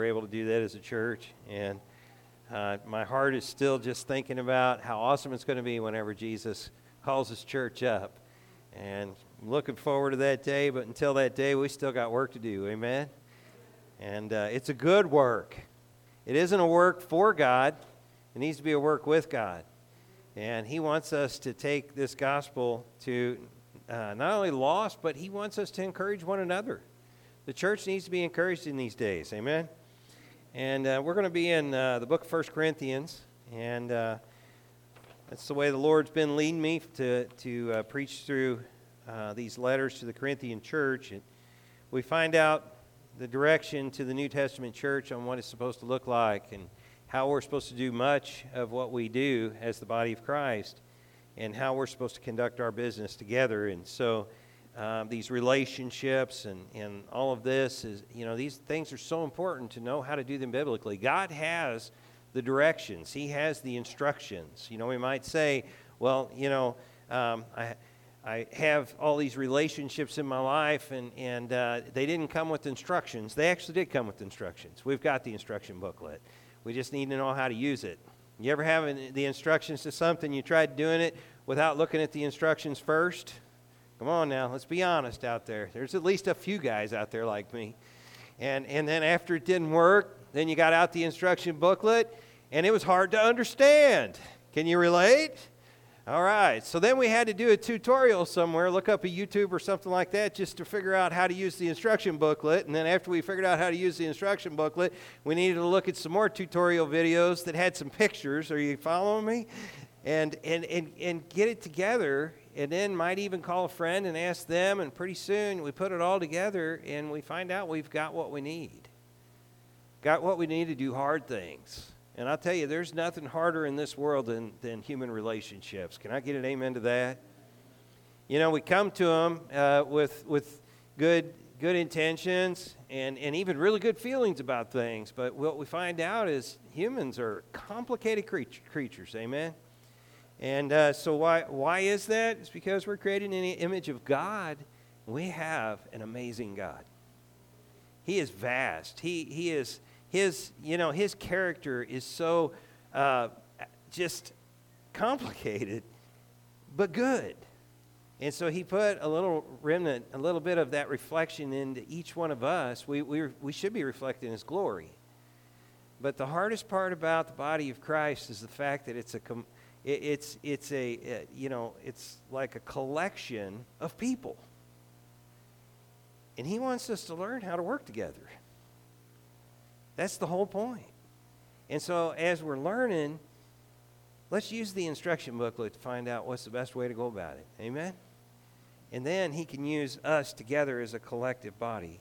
we're able to do that as a church, and my heart is still just thinking about how awesome it's going to be whenever Jesus calls his church up, and I'm looking forward to that day. But until that day, we still got work to do. Amen. And it's a good work. It isn't a work for God. It needs to be a work with God, and he wants us to take this gospel to not only lost, but he wants us to encourage one another. The church needs to be encouraged in these days. Amen. And we're going to be in the book of 1 Corinthians, and that's the way the Lord's been leading me to preach through these letters to the Corinthian church. And we find out the direction to the New Testament church on what it's supposed to look like and how we're supposed to do much of what we do as the body of Christ and how we're supposed to conduct our business together. And so these relationships and all of this is, these things are so important to know how to do them biblically. God has the directions. He has the instructions. We might say, well, I have all these relationships in my life, and they didn't come with instructions. They actually did come with instructions. We've got the instruction booklet. We just need to know how to use it. You ever have the instructions to something, you tried doing it without looking at the instructions first? Come on now, let's be honest out there. There's at least a few guys out there like me. And then after it didn't work, then you got out the instruction booklet, and it was hard to understand. Can you relate? All right, so then we had to do a tutorial somewhere, look up a YouTube or something like that just to figure out how to use the instruction booklet. And then after we figured out how to use the instruction booklet, we needed to look at some more tutorial videos that had some pictures. Are you following me? And get it together, and then might even call a friend and ask them, and pretty soon we put it all together and we find out we've got what we need. Got what we need to do hard things. And I'll tell you, there's nothing harder in this world than human relationships. Can I get an amen to that? We come to them with good intentions and even really good feelings about things. But what we find out is humans are complicated creatures. Amen? And so why is that? It's because we're created in the image of God. We have an amazing God. He is vast. He is... His character is so just complicated, but good. And so he put a little remnant, a little bit of that reflection into each one of us. We should be reflecting his glory. But the hardest part about the body of Christ is the fact that it's like a collection of people. And he wants us to learn how to work together. That's the whole point. And so as we're learning, let's use the instruction booklet to find out what's the best way to go about it. Amen? And then he can use us together as a collective body.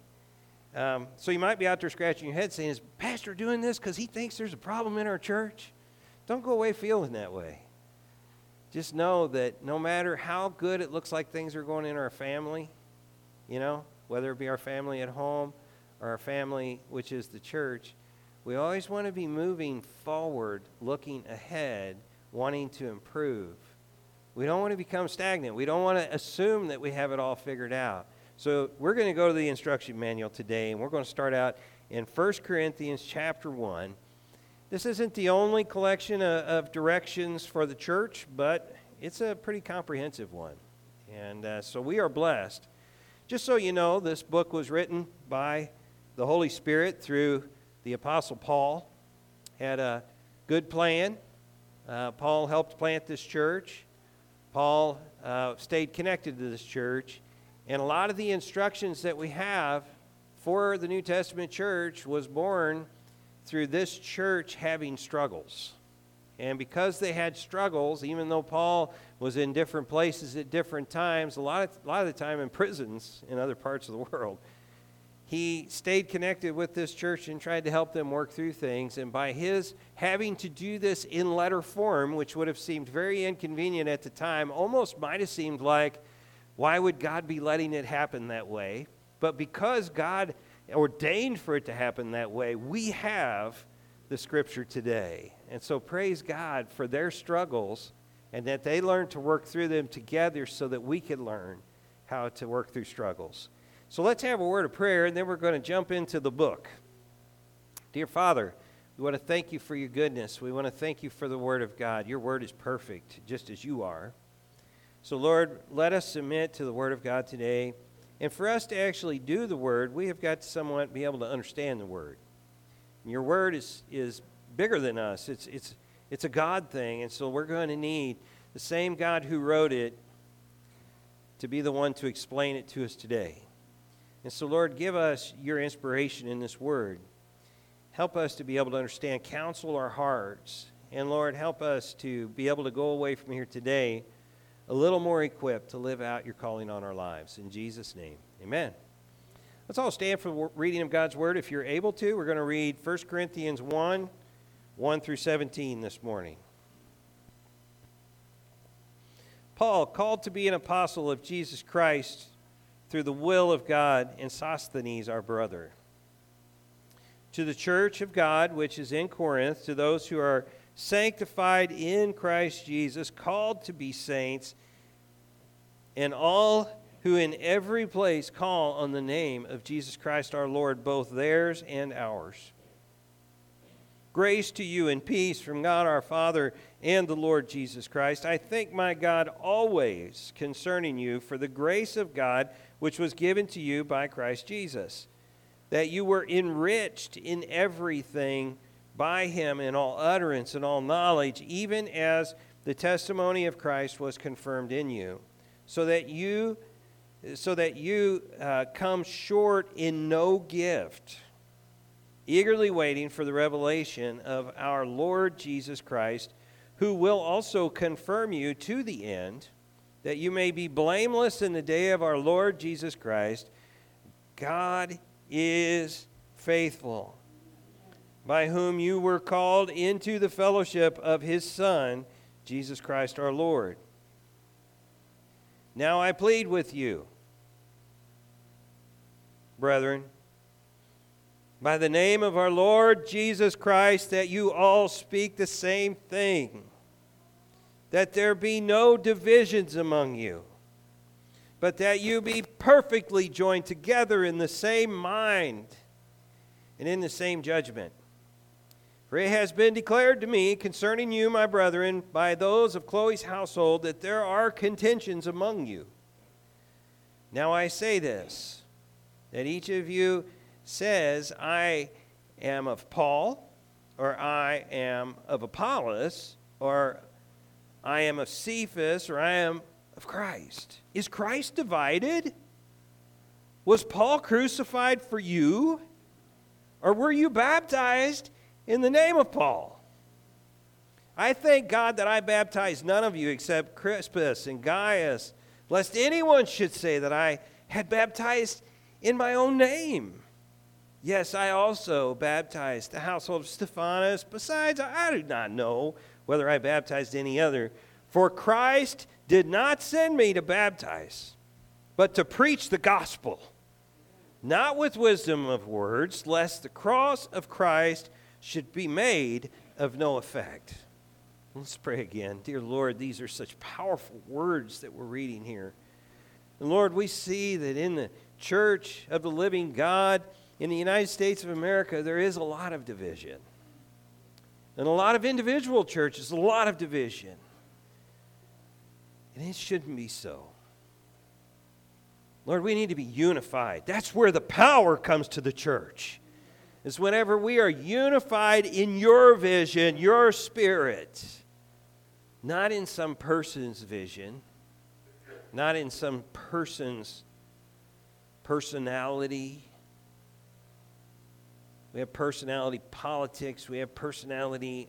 So you might be out there scratching your head saying, is Pastor doing this because he thinks there's a problem in our church? Don't go away feeling that way. Just know that no matter how good it looks like things are going in our family, whether it be our family at home, or our family, which is the church, we always want to be moving forward, looking ahead, wanting to improve. We don't want to become stagnant. We don't want to assume that we have it all figured out. So we're going to go to the instruction manual today, and we're going to start out in 1 Corinthians chapter 1. This isn't the only collection of directions for the church, but it's a pretty comprehensive one. And so we are blessed. Just so you know, this book was written by the Holy Spirit through the Apostle Paul. Had a good plan. Paul helped plant this church. Paul stayed connected to this church. And a lot of the instructions that we have for the New Testament church was born through this church having struggles. And because they had struggles, even though Paul was in different places at different times, a lot of the time in prisons in other parts of the world, he stayed connected with this church and tried to help them work through things. And by his having to do this in letter form, which would have seemed very inconvenient at the time, almost might have seemed like, why would God be letting it happen that way? But because God ordained for it to happen that way, we have the Scripture today. And so praise God for their struggles and that they learned to work through them together so that we could learn how to work through struggles. So let's have a word of prayer, and then we're going to jump into the book. Dear Father, we want to thank you for your goodness. We want to thank you for the Word of God. Your Word is perfect, just as you are. So, Lord, let us submit to the Word of God today. And for us to actually do the Word, we have got to somewhat be able to understand the Word. And your Word is bigger than us. It's a God thing, and so we're going to need the same God who wrote it to be the one to explain it to us today. And so, Lord, give us your inspiration in this Word. Help us to be able to understand, counsel our hearts. And Lord, help us to be able to go away from here today a little more equipped to live out your calling on our lives. In Jesus' name, amen. Let's all stand for the reading of God's Word if you're able to. We're going to read 1 Corinthians 1 through 17 this morning. Paul, called to be an apostle of Jesus Christ through the will of God, and Sosthenes, our brother. To the church of God, which is in Corinth, to those who are sanctified in Christ Jesus, called to be saints, and all who in every place call on the name of Jesus Christ our Lord, both theirs and ours. Grace to you and peace from God our Father and the Lord Jesus Christ. I thank my God always concerning you for the grace of God which was given to you by Christ Jesus, that you were enriched in everything by him in all utterance and all knowledge, even as the testimony of Christ was confirmed in you, so that you come short in no gift, eagerly waiting for the revelation of our Lord Jesus Christ, who will also confirm you to the end, that you may be blameless in the day of our Lord Jesus Christ. God is faithful, by whom you were called into the fellowship of his Son, Jesus Christ our Lord. Now I plead with you, brethren, by the name of our Lord Jesus Christ, that you all speak the same thing, that there be no divisions among you, but that you be perfectly joined together in the same mind and in the same judgment. For it has been declared to me concerning you, my brethren, by those of Chloe's household, that there are contentions among you. Now I say this, that each of you says, I am of Paul, or I am of Apollos, or I am of Cephas, or I am of Christ. Is Christ divided? Was Paul crucified for you? Or were you baptized in the name of Paul? I thank God that I baptized none of you except Crispus and Gaius, lest anyone should say that I had baptized in my own name. Yes, I also baptized the household of Stephanas. Besides, I do not know whether I baptized any other. For Christ did not send me to baptize, but to preach the gospel, not with wisdom of words, lest the cross of Christ should be made of no effect. Let's pray again. Dear Lord, these are such powerful words that we're reading here. And Lord, we see that in the church of the living God in the United States of America, there is a lot of division. In a lot of individual churches, a lot of division. And it shouldn't be so. Lord, we need to be unified. That's where the power comes to the church. Is whenever we are unified in your vision, your spirit, not in some person's vision, not in some person's personality. We have personality politics. We have personality,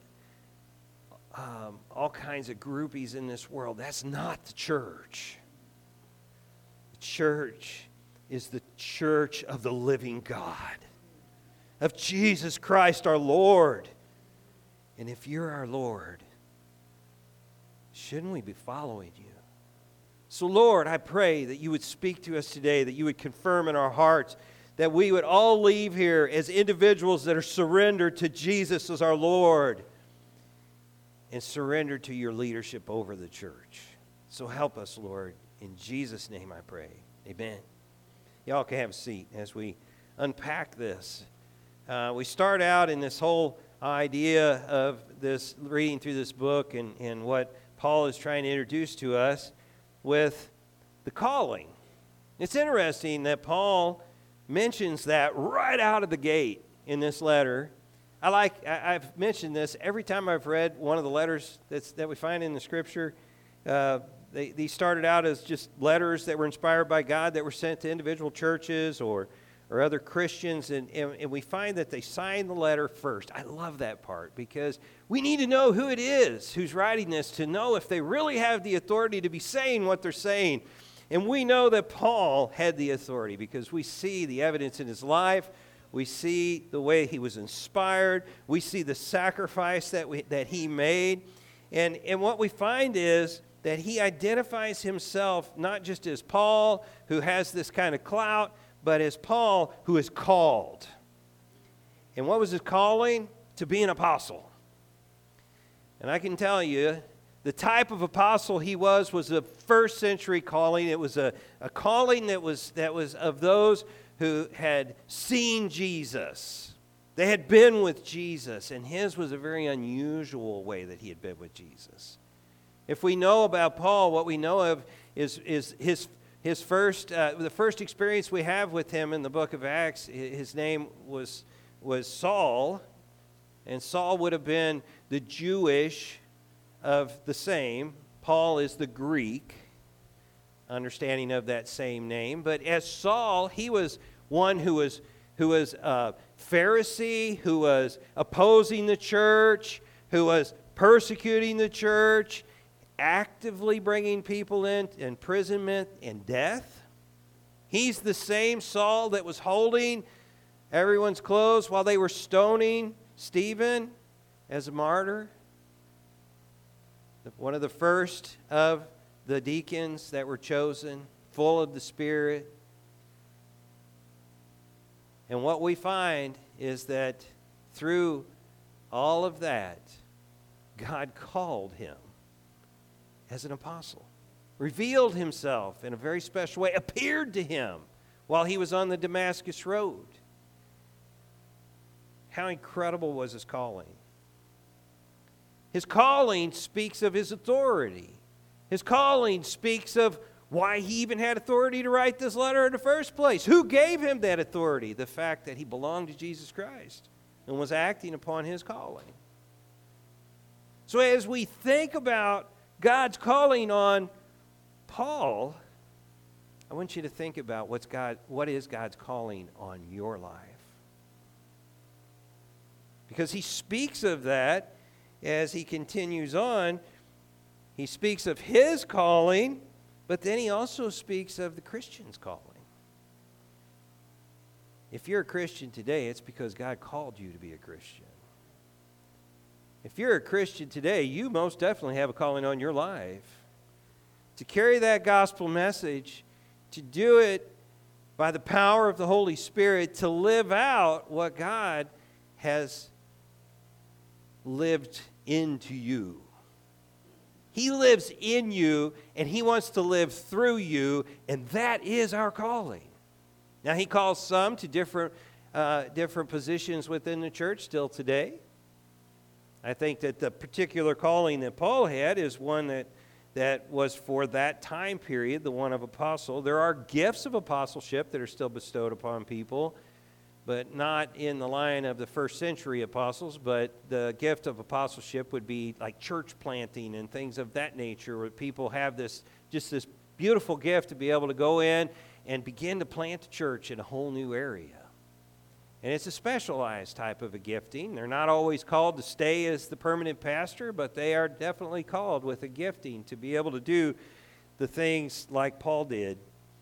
all kinds of groupies in this world. That's not the church. The church is the church of the living God, of Jesus Christ our Lord. And if you're our Lord, shouldn't we be following you? So Lord, I pray that you would speak to us today, that you would confirm in our hearts, that we would all leave here as individuals that are surrendered to Jesus as our Lord and surrendered to your leadership over the church. So help us, Lord. In Jesus' name I pray. Amen. Y'all can have a seat as we unpack this. We start out in this whole idea of this, reading through this book and what Paul is trying to introduce to us with the calling. It's interesting that Paul mentions that right out of the gate in this letter. I've mentioned this every time I've read one of the letters that we find in the Scripture. These started out as just letters that were inspired by God that were sent to individual churches or other Christians, and we find that they sign the letter first. I love that part because we need to know who it is who's writing this to know if they really have the authority to be saying what they're saying. And we know that Paul had the authority because we see the evidence in his life. We see the way he was inspired. We see the sacrifice that he made. And what we find is that he identifies himself not just as Paul, who has this kind of clout, but as Paul, who is called. And what was his calling? To be an apostle. And I can tell you, the type of apostle he was a first century calling. It was a calling that was of those who had seen Jesus. They had been with Jesus, and his was a very unusual way that he had been with Jesus. If we know about Paul, what we know of is his first the first experience we have with him in the book of Acts. His name was Saul, and Saul would have been the Jewish of the same. Paul is the Greek understanding of that same name. But as Saul, he was one who was a Pharisee, who was opposing the church, who was persecuting the church, actively bringing people in imprisonment and death. He's the same Saul that was holding everyone's clothes while they were stoning Stephen as a martyr. One of the first of the deacons that were chosen, full of the Spirit. And what we find is that through all of that, God called him as an apostle, revealed himself in a very special way, appeared to him while he was on the Damascus Road. How incredible was his calling? His calling speaks of his authority. His calling speaks of why he even had authority to write this letter in the first place. Who gave him that authority? The fact that he belonged to Jesus Christ and was acting upon his calling. So as we think about God's calling on Paul, I want you to think about what is God's calling on your life. Because he speaks of that as he continues on. He speaks of his calling, but then he also speaks of the Christian's calling. If you're a Christian today, it's because God called you to be a Christian. If you're a Christian today, you most definitely have a calling on your life to carry that gospel message, to do it by the power of the Holy Spirit, to live out what God has lived into you. He lives in you, and he wants to live through you, and that is our calling. Now, he calls some to different positions within the church still today. I think that the particular calling that Paul had is one that was for that time period, the one of apostle. There are gifts of apostleship that are still bestowed upon people, but not in the line of the first century apostles. But the gift of apostleship would be like church planting and things of that nature, where people have this beautiful gift to be able to go in and begin to plant a church in a whole new area. And it's a specialized type of a gifting. They're not always called to stay as the permanent pastor, but they are definitely called with a gifting to be able to do the things like Paul did.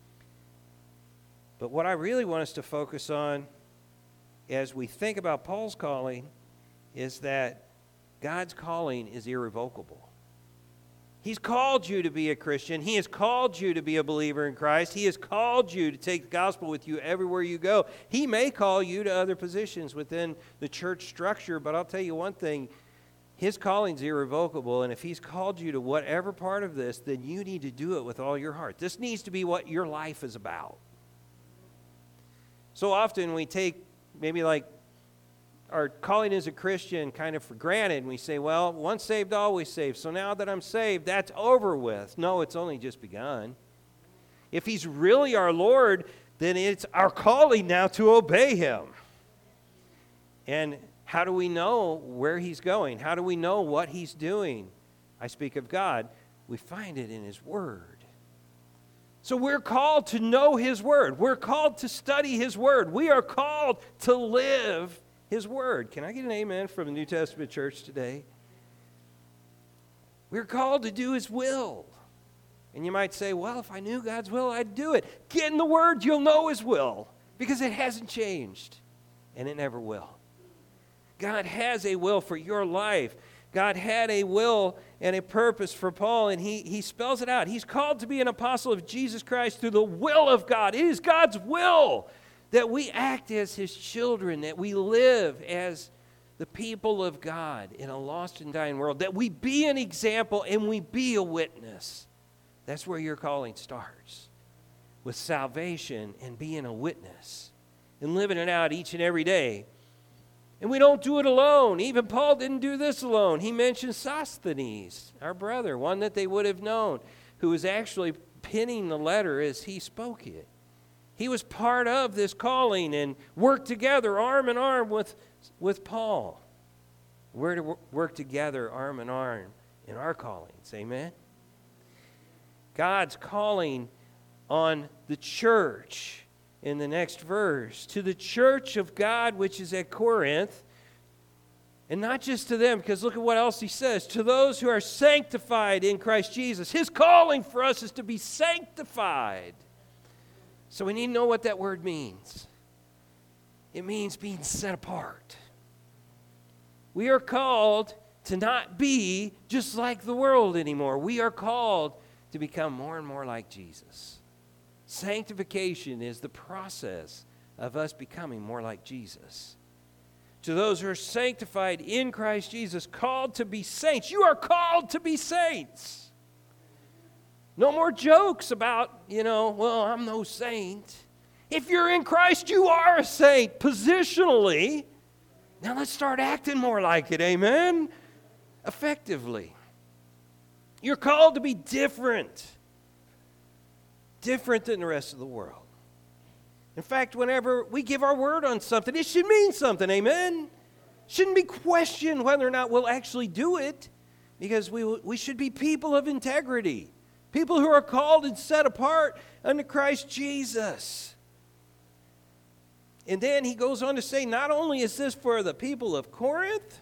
But what I really want us to focus on as we think about Paul's calling is that God's calling is irrevocable. He's called you to be a Christian. He has called you to be a believer in Christ. He has called you to take the gospel with you everywhere you go. He may call you to other positions within the church structure, but I'll tell you one thing, his calling's irrevocable, and if he's called you to whatever part of this, then you need to do it with all your heart. This needs to be what your life is about. So often we take maybe like our calling as a Christian kind of for granted, and we say, well, once saved, always saved. So now that I'm saved, that's over with. No, it's only just begun. If He's really our Lord, then it's our calling now to obey Him. And how do we know where He's going? How do we know what He's doing? I speak of God. We find it in His Word. So we're called to know His Word. We're called to study His Word. We are called to live His Word. Can I get an amen from the New Testament church today? We're called to do His will. And you might say, well, if I knew God's will, I'd do it. Get in the Word, you'll know His will, because it hasn't changed, and it never will. God has a will for your life. God had a will and a purpose for Paul, and he spells it out. He's called to be an apostle of Jesus Christ through the will of God. It is God's will that we act as His children, that we live as the people of God in a lost and dying world, that we be an example and we be a witness. That's where your calling starts, with salvation and being a witness and living it out each and every day. And we don't do it alone. Even Paul didn't do this alone. He mentioned Sosthenes, our brother, one that they would have known, who was actually penning the letter as he spoke it. He was part of this calling and worked together arm in arm with Paul. We're to work together arm in arm in our callings. Amen? God's calling on the church in the next verse, to the church of God which is at Corinth, and not just to them, because look at what else he says, to those who are sanctified in Christ Jesus. His calling for us is to be sanctified. So we need to know what that word means. It means being set apart. We are called to not be just like the world anymore. We are called to become more and more like Jesus. Sanctification is the process of us becoming more like Jesus. To those who are sanctified in Christ Jesus, called to be saints. You are called to be saints. No more jokes about, well, I'm no saint. If you're in Christ, you are a saint positionally. Now let's start acting more like it, amen? Effectively. You're called to be different. Different than the rest of the world. In fact, whenever we give our word on something, it should mean something, amen? Shouldn't be questioned whether or not we'll actually do it, because we should be people of integrity. People who are called and set apart unto Christ Jesus. And then he goes on to say, not only is this for the people of Corinth,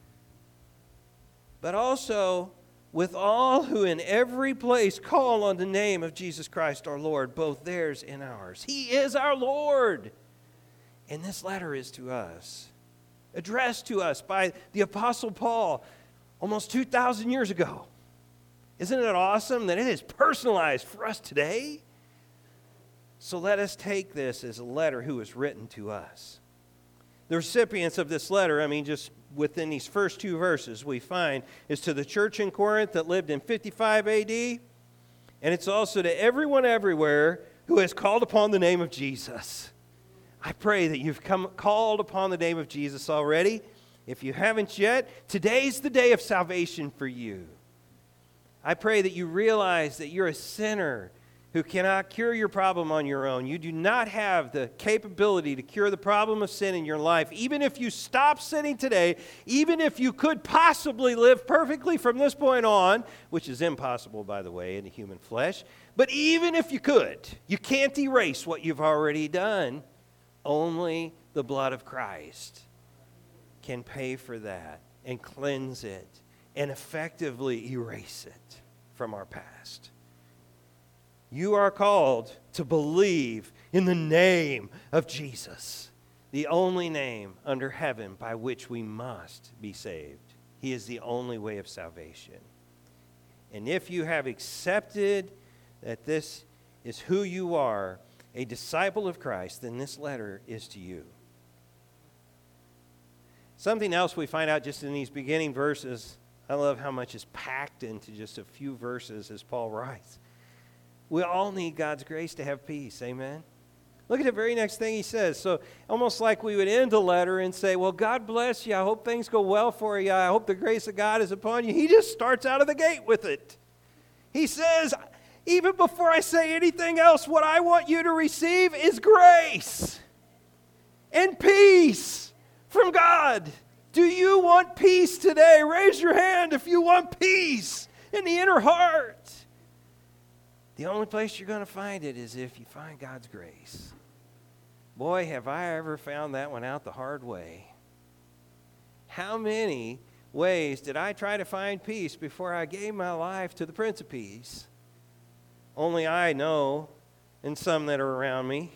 but also with all who in every place call on the name of Jesus Christ our Lord, both theirs and ours. He is our Lord. And this letter is to us, addressed to us by the Apostle Paul almost 2,000 years ago. Isn't it awesome that it is personalized for us today? So let us take this as a letter who is written to us. The recipients of this letter, just within these first two verses we find, is to the church in Corinth that lived in 55 A.D., and it's also to everyone everywhere who has called upon the name of Jesus. I pray that you've called upon the name of Jesus already. If you haven't yet, today's the day of salvation for you. I pray that you realize that you're a sinner who cannot cure your problem on your own. You do not have the capability to cure the problem of sin in your life. Even if you stop sinning today, even if you could possibly live perfectly from this point on, which is impossible, by the way, in the human flesh, but even if you could, you can't erase what you've already done. Only the blood of Christ can pay for that and cleanse it and effectively erase it from our past. You are called to believe in the name of Jesus, the only name under heaven by which we must be saved. He is the only way of salvation. And if you have accepted that this is who you are, a disciple of Christ, then this letter is to you. Something else we find out just in these beginning verses, I love how much is packed into just a few verses as Paul writes. We all need God's grace to have peace, amen? Look at the very next thing he says. So almost like we would end a letter and say, well, God bless you. I hope things go well for you. I hope the grace of God is upon you. He just starts out of the gate with it. He says, even before I say anything else, what I want you to receive is grace and peace from God. Do you want peace today? Raise your hand if you want peace in the inner heart. The only place you're going to find it is if you find God's grace. Boy, have I ever found that one out the hard way. How many ways did I try to find peace before I gave my life to the Prince of Peace? Only I know, and some that are around me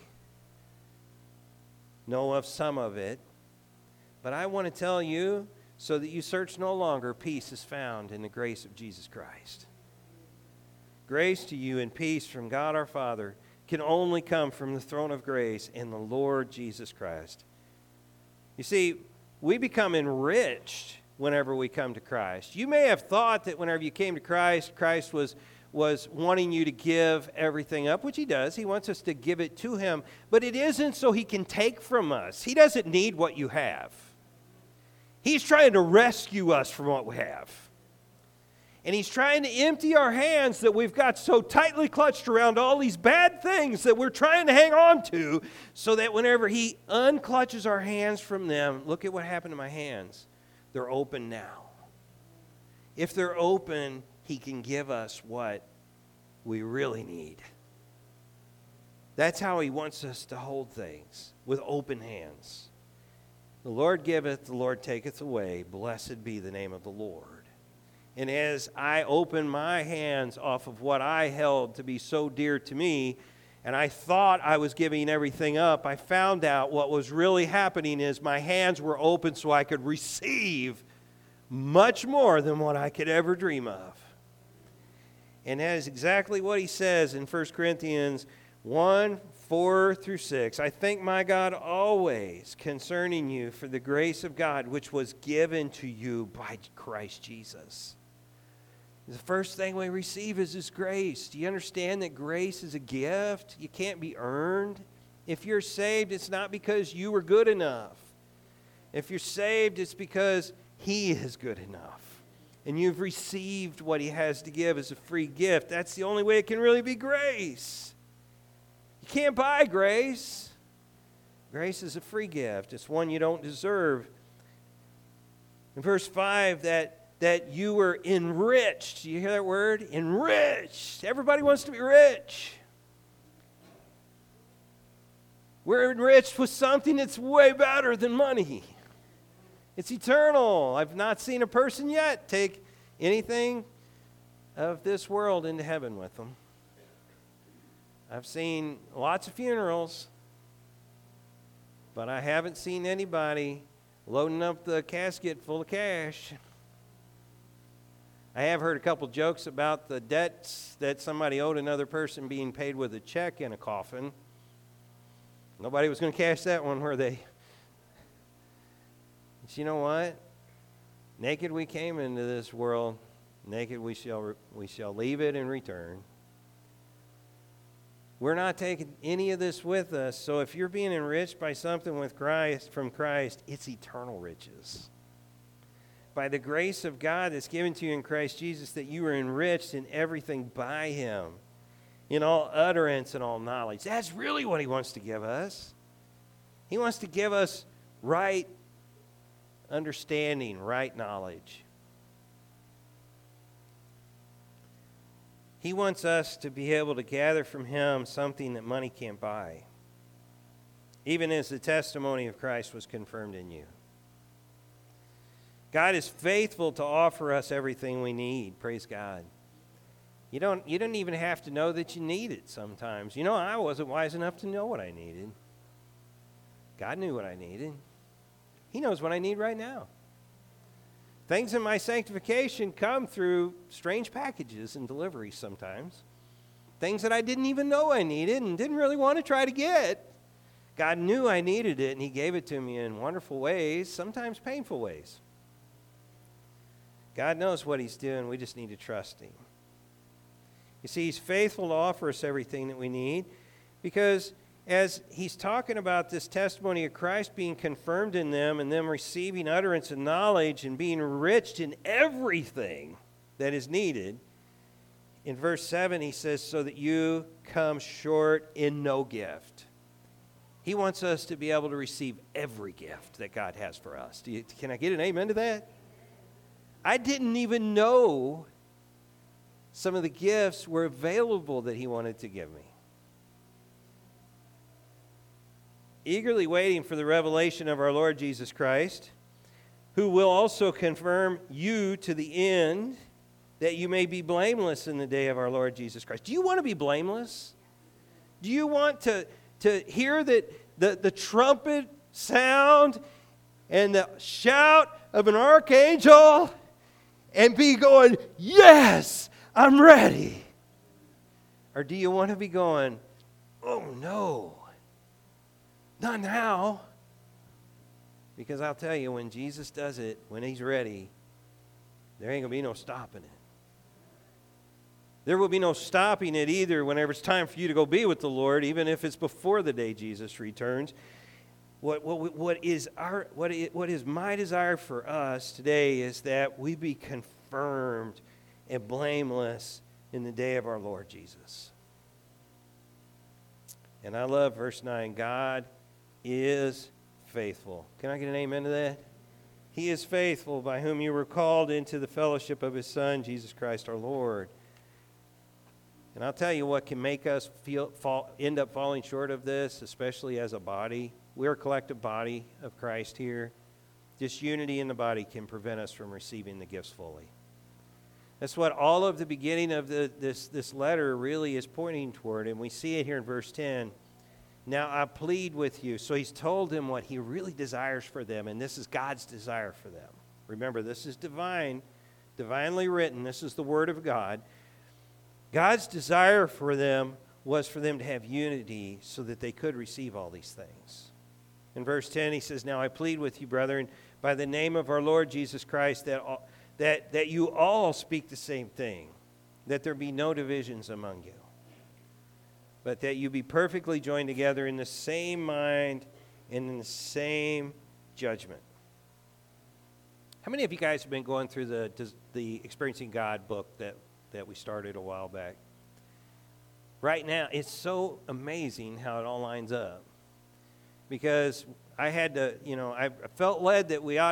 know of some of it. But I want to tell you, so that you search no longer, peace is found in the grace of Jesus Christ. Grace to you and peace from God our Father can only come from the throne of grace in the Lord Jesus Christ. You see, we become enriched whenever we come to Christ. You may have thought that whenever you came to Christ, Christ was wanting you to give everything up, which he does. He wants us to give it to him. But it isn't so he can take from us. He doesn't need what you have. He's trying to rescue us from what we have. And he's trying to empty our hands that we've got so tightly clutched around all these bad things that we're trying to hang on to, so that whenever he unclutches our hands from them, look at what happened to my hands. They're open now. If they're open, he can give us what we really need. That's how he wants us to hold things, with open hands. The Lord giveth, the Lord taketh away. Blessed be the name of the Lord. And as I open my hands off of what I held to be so dear to me, and I thought I was giving everything up, I found out what was really happening is my hands were open so I could receive much more than what I could ever dream of. And that is exactly what he says in 1 Corinthians 1:4-6. I thank my God always concerning you for the grace of God which was given to you by Christ Jesus. The first thing we receive is his grace. Do you understand that grace is a gift? You can't be earned. If you're saved, it's not because you were good enough. If you're saved, it's because he is good enough. And you've received what he has to give as a free gift. That's the only way it can really be grace. You can't buy grace. Grace is a free gift. It's one you don't deserve. In verse 5, that you were enriched. Do you hear that word? Enriched. Everybody wants to be rich. We're enriched with something that's way better than money. It's eternal. I've not seen a person yet take anything of this world into heaven with them. I've seen lots of funerals, but I haven't seen anybody loading up the casket full of cash. I have heard a couple jokes about the debts that somebody owed another person being paid with a check in a coffin. Nobody was going to cash that one, were they? But you know what? Naked we came into this world, naked we shall leave it and return. We're not taking any of this with us, so if you're being enriched by something with Christ, from Christ, it's eternal riches. By the grace of God that's given to you in Christ Jesus, that you are enriched in everything by him, in all utterance and all knowledge. That's really what he wants to give us. He wants to give us right understanding, right knowledge. He wants us to be able to gather from him something that money can't buy, even as the testimony of Christ was confirmed in you. God is faithful to offer us everything we need. Praise God. You don't even have to know that you need it sometimes. You know, I wasn't wise enough to know what I needed. God knew what I needed. He knows what I need right now. Things in my sanctification come through strange packages and deliveries sometimes. Things that I didn't even know I needed and didn't really want to try to get. God knew I needed it, and he gave it to me in wonderful ways, sometimes painful ways. God knows what he's doing. We just need to trust him. You see, he's faithful to offer us everything that we need because as he's talking about this testimony of Christ being confirmed in them and them receiving utterance and knowledge and being enriched in everything that is needed, in verse 7 he says, so that you come short in no gift. He wants us to be able to receive every gift that God has for us. Can I get an amen to that? I didn't even know some of the gifts were available that he wanted to give me. Eagerly waiting for the revelation of our Lord Jesus Christ, who will also confirm you to the end, that you may be blameless in the day of our Lord Jesus Christ. Do you want to be blameless? Do you want to hear that the trumpet sound and the shout of an archangel and be going, yes, I'm ready? Or do you want to be going, oh no, not now? Because I'll tell you, when Jesus does it, when he's ready, there ain't going to be no stopping it. There will be no stopping it either whenever it's time for you to go be with the Lord, even if it's before the day Jesus returns. What is my desire for us today is that we be confirmed and blameless in the day of our Lord Jesus. And I love verse 9. God is faithful. Can I get an amen to that? He is faithful, by whom you were called into the fellowship of his Son, Jesus Christ our Lord. And I'll tell you what can make us end up falling short of this, especially as a body. We're a collective body of Christ here. Just unity in the body can prevent us from receiving the gifts fully. That's what all of the beginning of this letter really is pointing toward, and we see it here in verse 10. Now I plead with you. So he's told them what he really desires for them, and this is God's desire for them. Remember, this is divinely written. This is the Word of God. God's desire for them was for them to have unity so that they could receive all these things. In verse 10, he says, now I plead with you, brethren, by the name of our Lord Jesus Christ, that you all speak the same thing, that there be no divisions among you, but that you be perfectly joined together in the same mind and in the same judgment. How many of you guys have been going through the Experiencing God book that we started a while back? Right now, it's so amazing how it all lines up. Because I had to, I felt led that we ought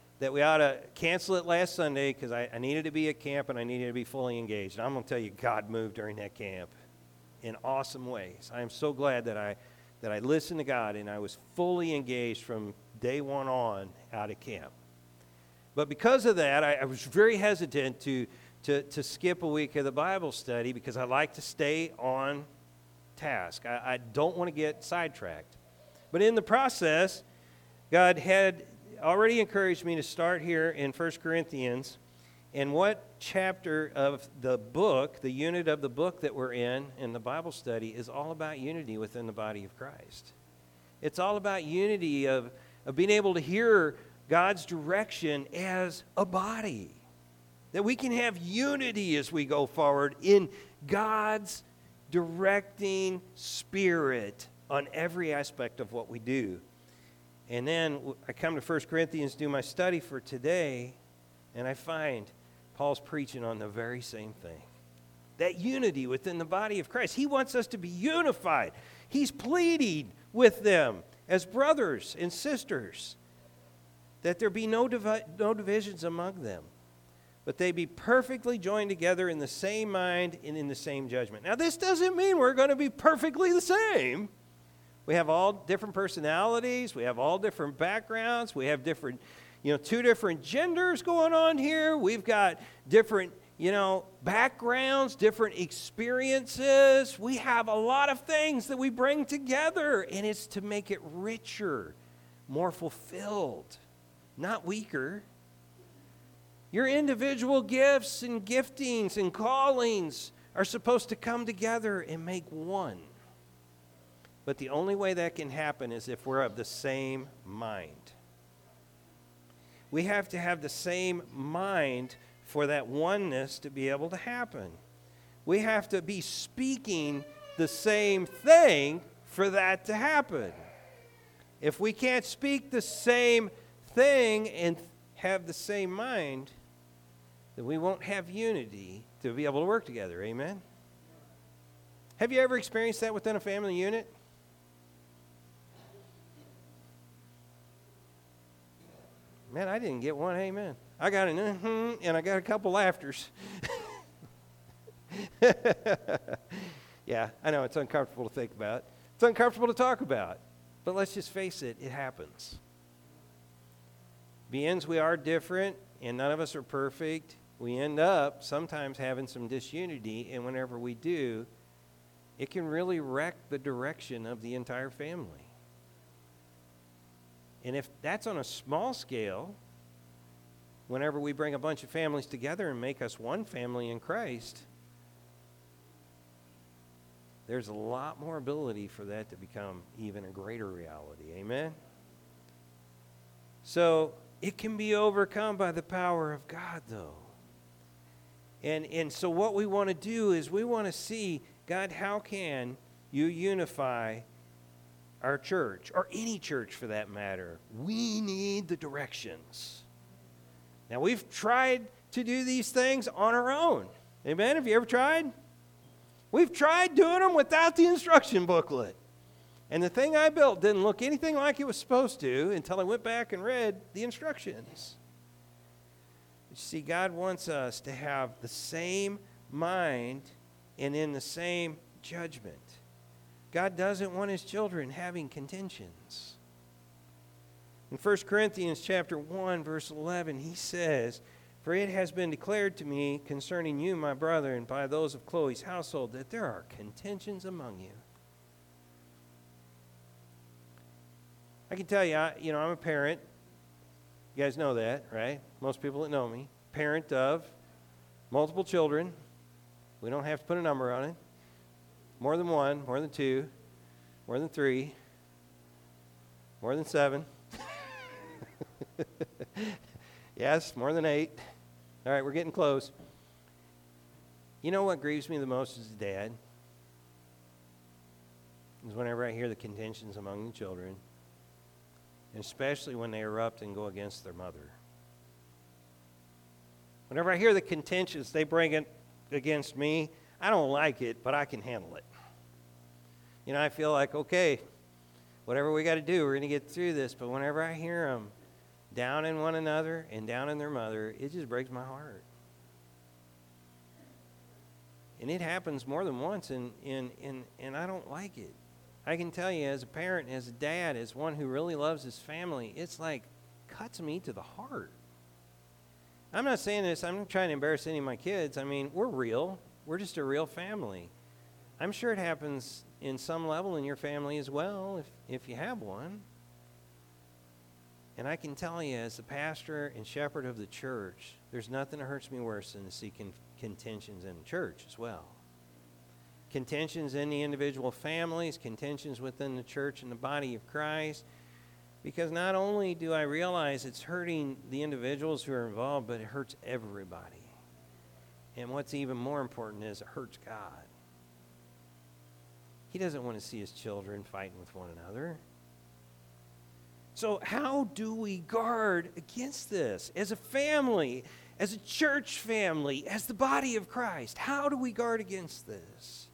to cancel it last Sunday because I needed to be at camp and I needed to be fully engaged. And I'm going to tell you, God moved during that camp in awesome ways. I am so glad that I listened to God and I was fully engaged from day one on out of camp. But because of that, I was very hesitant to skip a week of the Bible study because I like to stay on task. I don't want to get sidetracked. But in the process, God had already encouraged me to start here in 1 Corinthians. And what chapter of the book, the unit of the book that we're in the Bible study, is all about unity within the body of Christ. It's all about unity of being able to hear God's direction as a body. That we can have unity as we go forward in God's directing spirit on every aspect of what we do. And then I come to 1 Corinthians, do my study for today, and I find Paul's preaching on the very same thing. That unity within the body of Christ. He wants us to be unified. He's pleading with them as brothers and sisters that there be no divisions among them, but they be perfectly joined together in the same mind and in the same judgment. Now, this doesn't mean we're going to be perfectly the same. We have all different personalities. We have all different backgrounds. We have different, two different genders going on here. We've got different, backgrounds, different experiences. We have a lot of things that we bring together, and it's to make it richer, more fulfilled, not weaker. Your individual gifts and giftings and callings are supposed to come together and make one. But the only way that can happen is if we're of the same mind. We have to have the same mind for that oneness to be able to happen. We have to be speaking the same thing for that to happen. If we can't speak the same thing and have the same mind, then we won't have unity to be able to work together. Amen? Have you ever experienced that within a family unit? Man, I didn't get one amen. I got an and I got a couple laughters. Yeah, I know it's uncomfortable to think about. It's uncomfortable to talk about. But let's just face it, it happens. Beings, we are different, and none of us are perfect. We end up sometimes having some disunity, and whenever we do, it can really wreck the direction of the entire family. And if that's on a small scale, whenever we bring a bunch of families together and make us one family in Christ, there's a lot more ability for that to become even a greater reality. Amen? So it can be overcome by the power of God, though. And so what we want to do is we want to see, God, how can you unify our church, or any church for that matter? We need the directions. Now, we've tried to do these things on our own. Amen? Have you ever tried? We've tried doing them without the instruction booklet. And the thing I built didn't look anything like it was supposed to until I went back and read the instructions. You see, God wants us to have the same mind and in the same judgment. God doesn't want his children having contentions. In 1 Corinthians chapter 1, verse 11, he says, "For it has been declared to me concerning you, my brother, and by those of Chloe's household, that there are contentions among you." I can tell you, I'm a parent. You guys know that, right? Most people that know me. Parent of multiple children. We don't have to put a number on it. More than one, more than two, more than three, more than 7. Yes, more than 8. All right, we're getting close. You know what grieves me the most as a dad? Is whenever I hear the contentions among the children, and especially when they erupt and go against their mother. Whenever I hear the contentions they bring it against me, I don't like it, but I can handle it. I feel like, okay, whatever we got to do, we're going to get through this. But whenever I hear them down in one another and down in their mother, it just breaks my heart. And it happens more than once, and I don't like it. I can tell you, as a parent, as a dad, as one who really loves his family, it's like cuts me to the heart. I'm not saying this, I'm not trying to embarrass any of my kids. I mean, we're real. We're just a real family. I'm sure it happens in some level in your family as well, if you have one. And I can tell you, as the pastor and shepherd of the church, there's nothing that hurts me worse than to see contentions in the church as well. Contentions in the individual families, contentions within the church and the body of Christ. Because not only do I realize it's hurting the individuals who are involved, but it hurts everybody. And what's even more important is it hurts God. He doesn't want to see his children fighting with one another. So how do we guard against this? As a family, as a church family, as the body of Christ, how do we guard against this?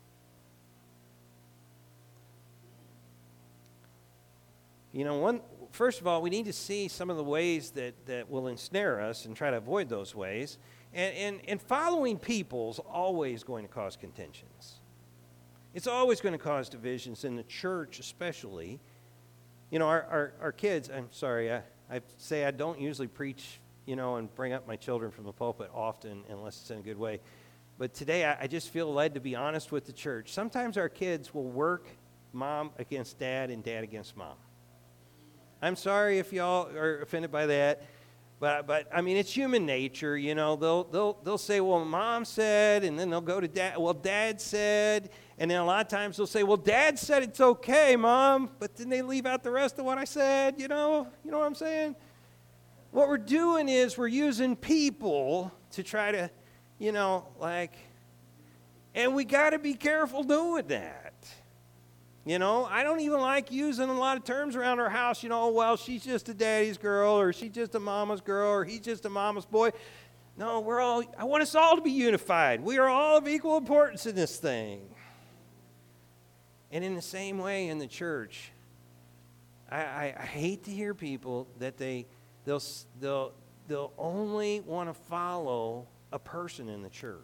First of all, we need to see some of the ways that will ensnare us and try to avoid those ways. And following people's always going to cause contentions. It's always going to cause divisions in the church especially. Our kids, I'm sorry, I say I don't usually preach, and bring up my children from the pulpit often unless it's in a good way. But today I just feel led to be honest with the church. Sometimes our kids will work mom against dad and dad against mom. I'm sorry if y'all are offended by that, but I mean, it's human nature. They'll say, well, mom said, and then they'll go to dad. Well, dad said, and then a lot of times they'll say, well, dad said it's okay, mom, but then they leave out the rest of what I said. You know what I'm saying? What we're doing is we're using people to try to, and we got to be careful doing that. You know, I don't even like using a lot of terms around our house. You know, well, she's just a daddy's girl, or she's just a mama's girl, or he's just a mama's boy. No, I want us all to be unified. We are all of equal importance in this thing. And in the same way in the church, I hate to hear people that they'll only want to follow a person in the church.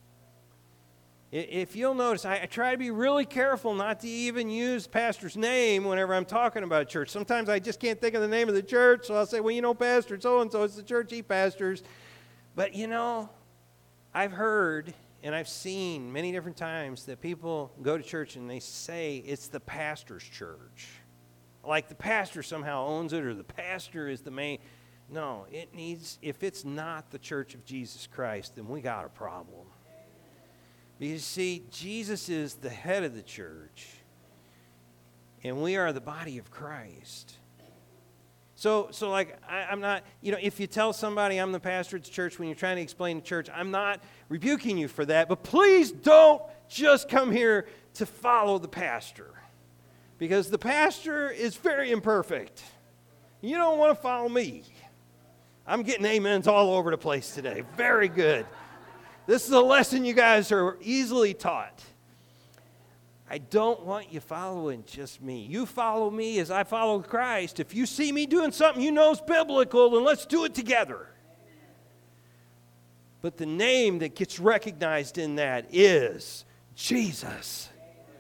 If you'll notice, I try to be really careful not to even use pastor's name whenever I'm talking about a church. Sometimes I just can't think of the name of the church, so I'll say, well, you know, Pastor so-and-so, it's the church he pastors. But, you know, I've heard and I've seen many different times that people go to church and they say it's the pastor's church. Like the pastor somehow owns it or the pastor is the main. No, if it's not the church of Jesus Christ, then we got a problem. Because, see, Jesus is the head of the church, and we are the body of Christ. So like, I'm not, you know, if you tell somebody I'm the pastor at the church when you're trying to explain the church, I'm not rebuking you for that, but please don't just come here to follow the pastor, because the pastor is very imperfect. You don't want to follow me. I'm getting amens all over the place today. Very good. This is a lesson you guys are easily taught. I don't want you following just me. You follow me as I follow Christ. If you see me doing something you know is biblical, then let's do it together. But the name that gets recognized in that is Jesus.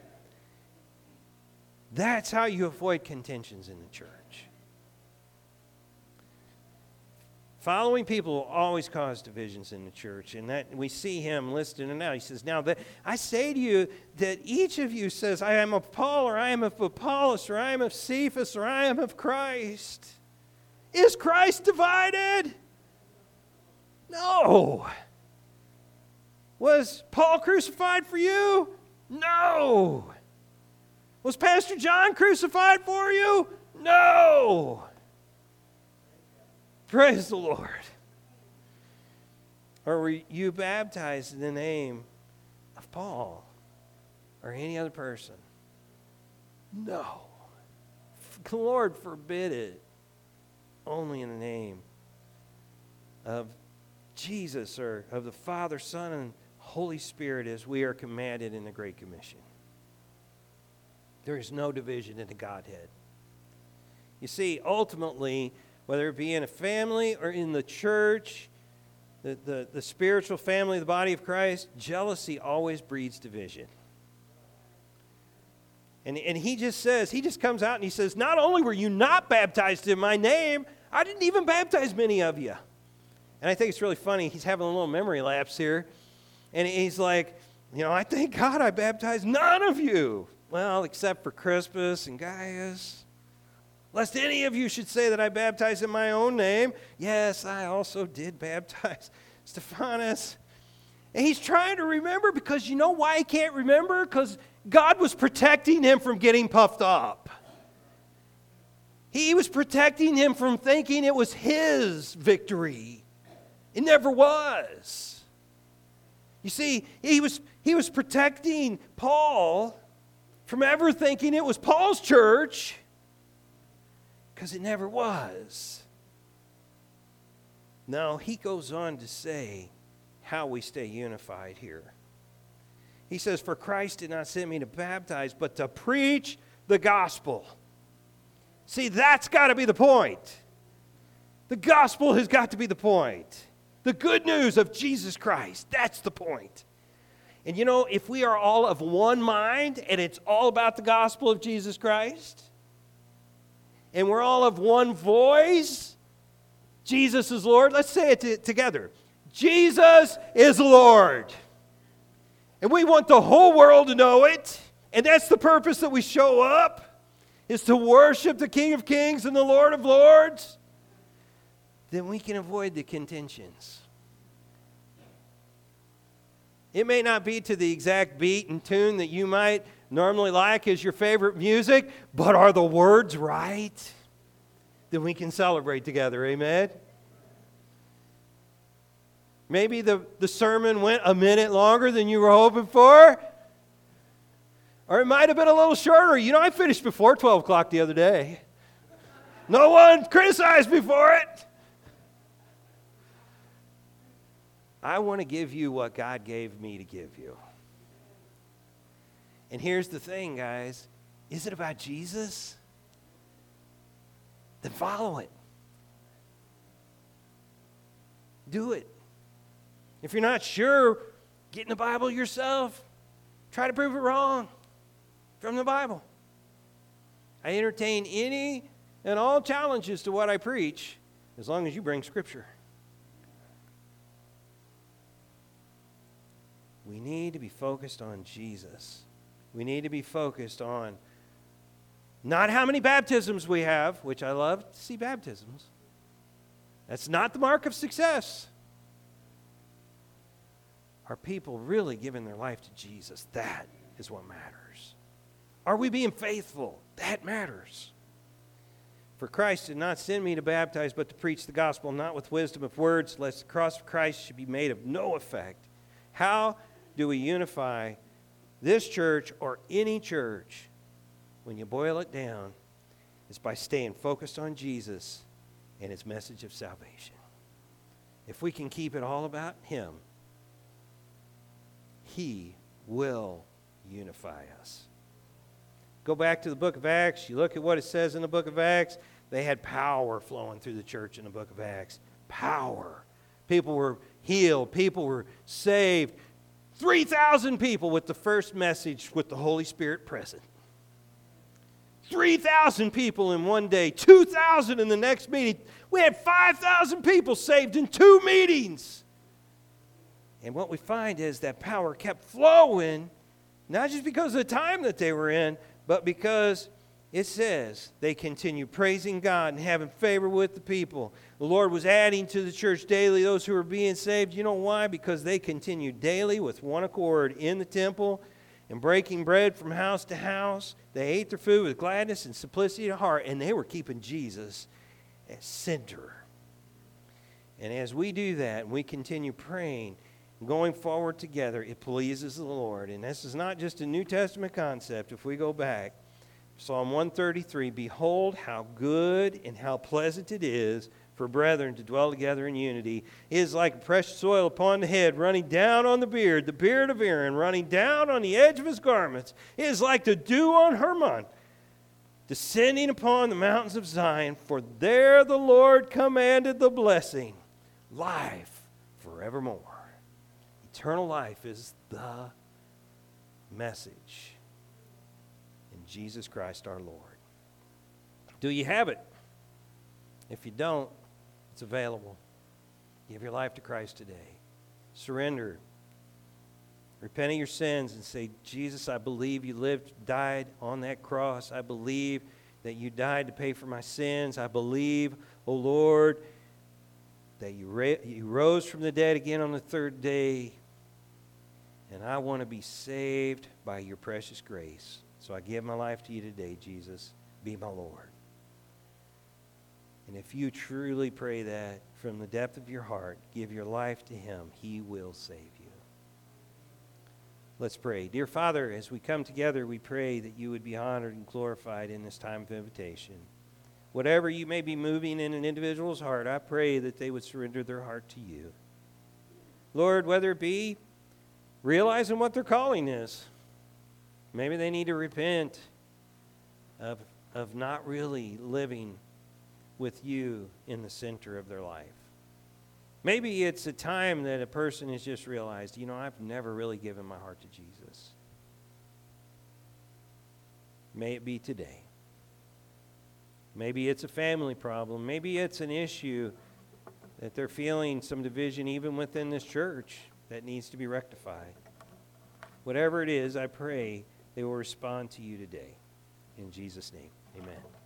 That's how you avoid contentions in the church. Following people will always cause divisions in the church, and that we see him listed it out. He says, now, I say to you that each of you says, I am of Paul, or I am of Apollos, or I am of Cephas, or I am of Christ. Is Christ divided? No. Was Paul crucified for you? No. Was Pastor John crucified for you? No. Praise the Lord. Or were you baptized in the name of Paul or any other person? No. The Lord forbid it. Only in the name of Jesus, or of the Father, Son, and Holy Spirit, as we are commanded in the Great Commission. There is no division in the Godhead. You see, ultimately, whether it be in a family or in the church, the spiritual family, the body of Christ, jealousy always breeds division. And he just comes out and he says, not only were you not baptized in my name, I didn't even baptize many of you. And I think it's really funny. He's having a little memory lapse here. And he's like, you know, I thank God I baptized none of you. Well, except for Crispus and Gaius. Lest any of you should say that I baptized in my own name. Yes, I also did baptize Stephanas. And he's trying to remember, because you know why he can't remember? Because God was protecting him from getting puffed up. He was protecting him from thinking it was his victory. It never was. You see, he was protecting Paul from ever thinking it was Paul's church, because it never was. Now, he goes on to say how we stay unified here. He says, for Christ did not send me to baptize, but to preach the gospel. See, that's got to be the point. The gospel has got to be the point. The good news of Jesus Christ, that's the point. And you know, if we are all of one mind, and it's all about the gospel of Jesus Christ, and we're all of one voice, Jesus is Lord. Let's say it together. Jesus is Lord. And we want the whole world to know it. And that's the purpose that we show up, is to worship the King of Kings and the Lord of Lords. Then we can avoid the contentions. It may not be to the exact beat and tune that you might normally like as your favorite music, but are the words right? Then we can celebrate together, amen? Maybe the sermon went a minute longer than you were hoping for, Or it might have been a little shorter. You know, I finished before 12 o'clock the other day. No one criticized me for it. I want to give you what God gave me to give you. And here's the thing, guys. Is it about Jesus? Then follow it. Do it. If you're not sure, get in the Bible yourself. Try to prove it wrong from the Bible. I entertain any and all challenges to what I preach as long as you bring Scripture. We need to be focused on Jesus. We need to be focused on not how many baptisms we have, which I love to see baptisms. That's not the mark of success. Are people really giving their life to Jesus? That is what matters. Are we being faithful? That matters. For Christ did not send me to baptize, but to preach the gospel, not with wisdom of words, lest the cross of Christ should be made of no effect. How do we unify this church or any church? When you boil it down, it's by staying focused on Jesus and His message of salvation. If we can keep it all about Him, He will unify us. Go back to the book of Acts. You look at what it says in the book of Acts. They had power flowing through the church in the book of Acts. Power. People were healed. People were saved. 3,000 people with the first message with the Holy Spirit present. 3,000 people in one day. 2,000 in the next meeting. We had 5,000 people saved in 2 meetings. And what we find is that power kept flowing, not just because of the time that they were in, but because it says they continued praising God and having favor with the people. The Lord was adding to the church daily those who were being saved. You know why? Because they continued daily with one accord in the temple and breaking bread from house to house. They ate their food with gladness and simplicity of heart, and they were keeping Jesus at center. And as we do that, and we continue praying, going forward together, it pleases the Lord. And this is not just a New Testament concept. If we go back, Psalm 133, behold how good and how pleasant it is for brethren to dwell together in unity. It is like a precious oil upon the head, running down on the beard of Aaron, running down on the edge of his garments. It is like the dew on Hermon, descending upon the mountains of Zion. For there the Lord commanded the blessing, life forevermore. Eternal life is the message in Jesus Christ our Lord. Do you have it? If you don't, it's available. Give your life to Christ today. Surrender. Repent of your sins and say, Jesus, I believe you lived, died on that cross. I believe that you died to pay for my sins. I believe, oh Lord, that you rose from the dead again on the third day. And I want to be saved by your precious grace. So I give my life to you today, Jesus. Be my Lord. And if you truly pray that from the depth of your heart, give your life to Him, He will save you. Let's pray. Dear Father, as we come together, we pray that you would be honored and glorified in this time of invitation. Whatever you may be moving in an individual's heart, I pray that they would surrender their heart to you. Lord, whether it be realizing what their calling is. Maybe they need to repent of not really living with you in the center of their life. Maybe it's a time that a person has just realized, I've never really given my heart to Jesus. May it be today. Maybe it's a family problem. Maybe it's an issue that they're feeling some division even within this church that needs to be rectified. Whatever it is, I pray they will respond to you today. In Jesus' name, amen.